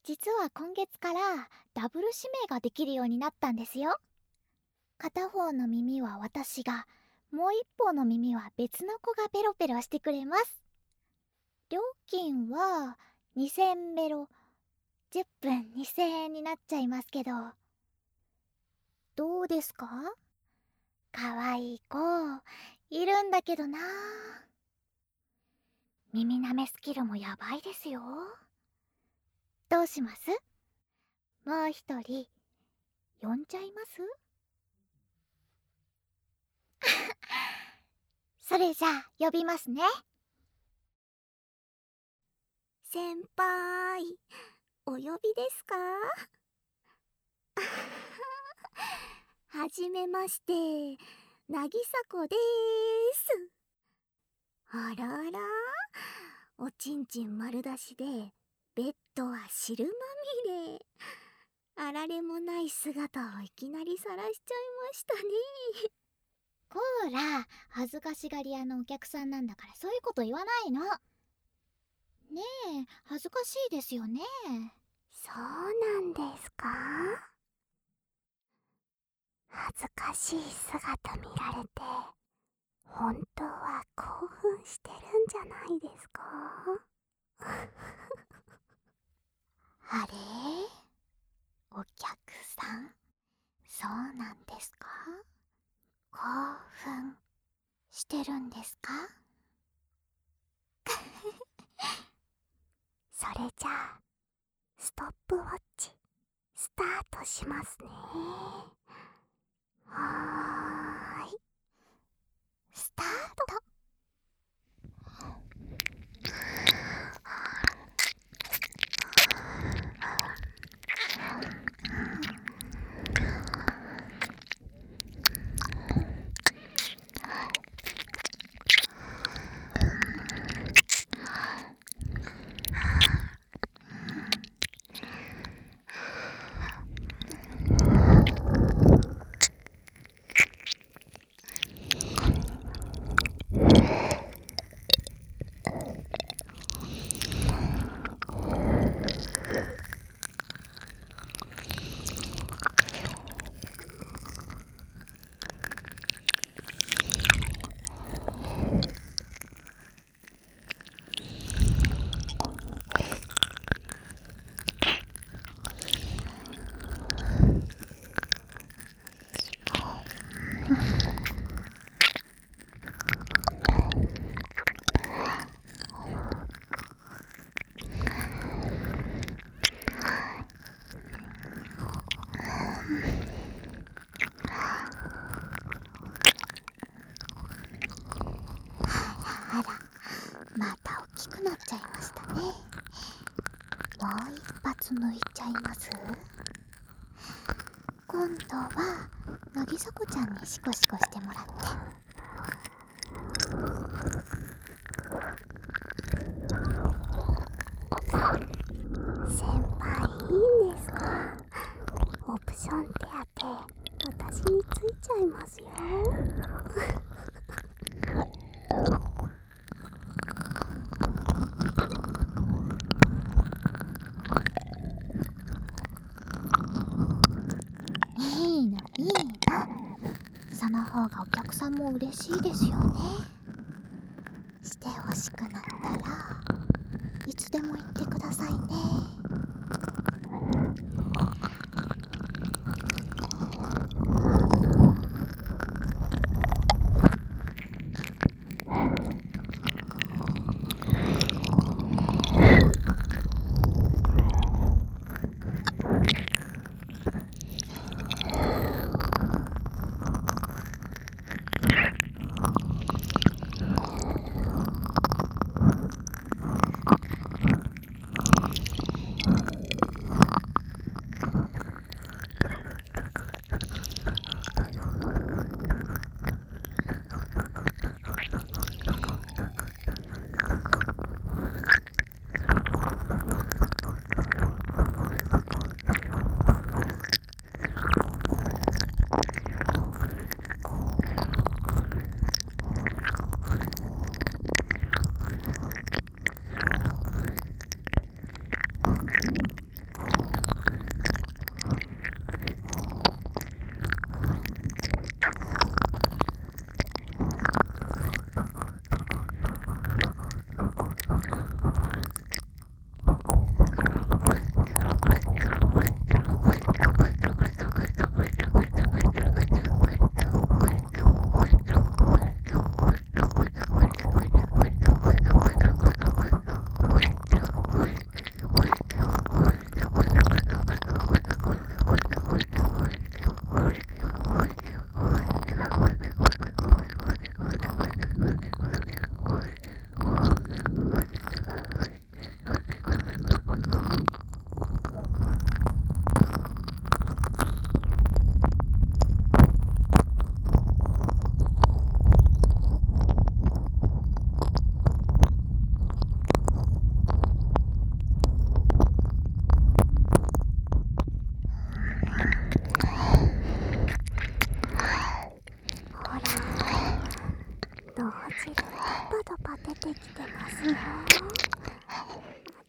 実は今月からダブル指名ができるようになったんですよ。片方の耳は私が、もう一方の耳は別の子がペロペロしてくれます。料金は2000ベロ、10分2000円になっちゃいますけど、どうですか？かわいい子いるんだけどな。耳舐めスキルもやばいですよ。どうします？もう一人呼んじゃいます？それじゃあ呼びますね。 先輩、お呼びですか？はじめまして、なぎさこでーす。あらあら、おちんちん丸出しで、ベッドは汁まみれ。あられもない姿をいきなり晒しちゃいましたね。 こーら、恥ずかしがり屋のお客さんなんだからそういうこと言わないの。ねえ、恥ずかしいですよね。 そうなんですか？恥ずかしい姿見られて、本当は興奮してるんじゃないですか？ あれ？お客さん、そうなんですか？興奮してるんですか？ それじゃあ、ストップウォッチ、スタートしますね。はーい、 スタート。あら、また大きくなっちゃいましたね。もう一発抜いちゃいます？今度はなぎさこちゃんにシコシコしてもらって。 先輩いいんですか？オプション手当私についちゃいますよ。 いいのいいの、その方がお客さんも嬉しいですよね。してほしくなったらいつでも言ってくださいね。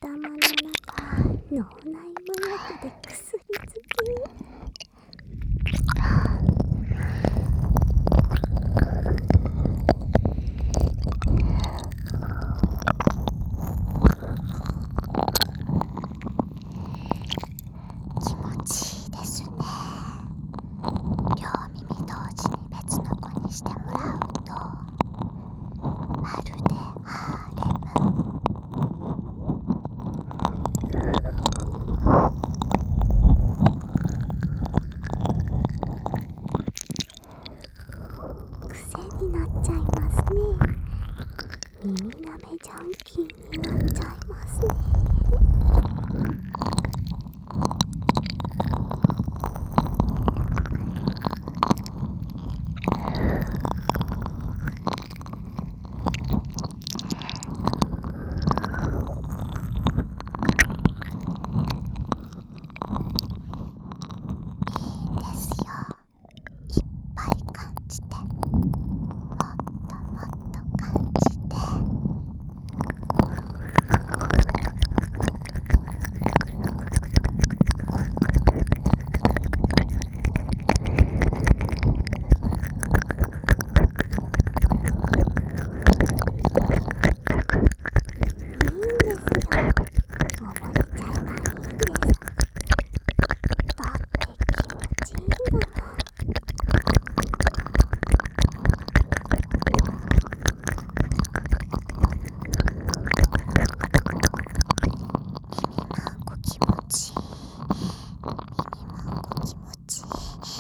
頭の中脳内麻薬で薬漬け。 気持ちいいですね。両耳同時に別の子にしてもらうとまるでハーレム。 癖になっちゃいますね。耳なめジャンキーになっちゃいますね。 ですよ。いっぱい感じて、もっともっと感じて。気持ちいい。耳まんこ気持ちいい。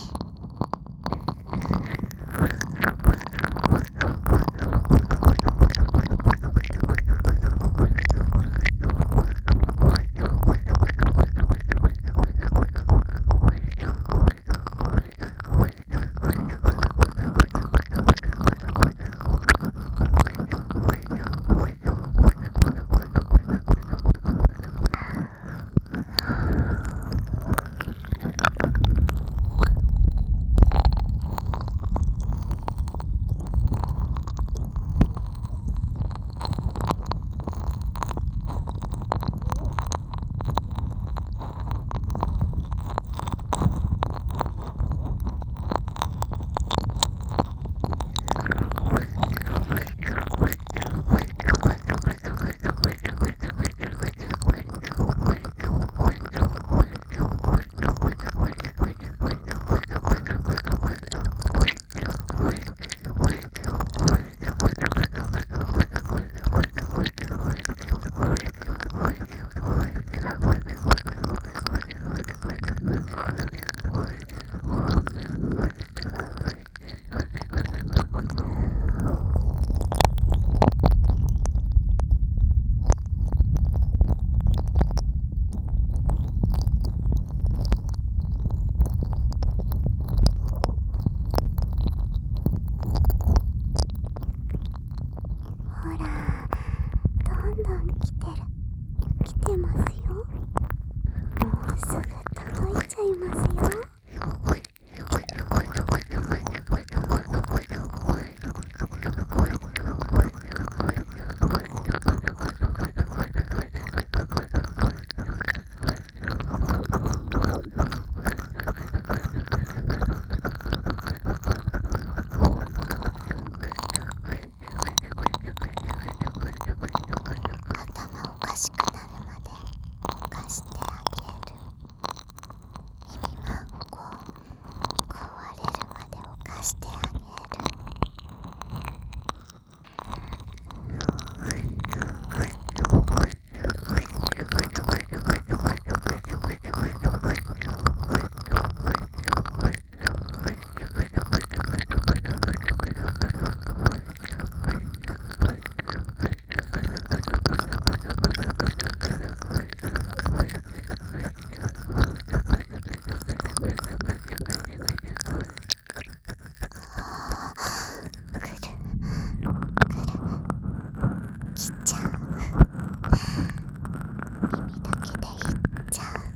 ほら、どんどん来てますよ。もうすぐ届いちゃいますよ。 頭おかしくなるまで犯してあげる。耳まんこ壊れるまで犯してあげる。切っちゃう。耳だけでいっちゃう。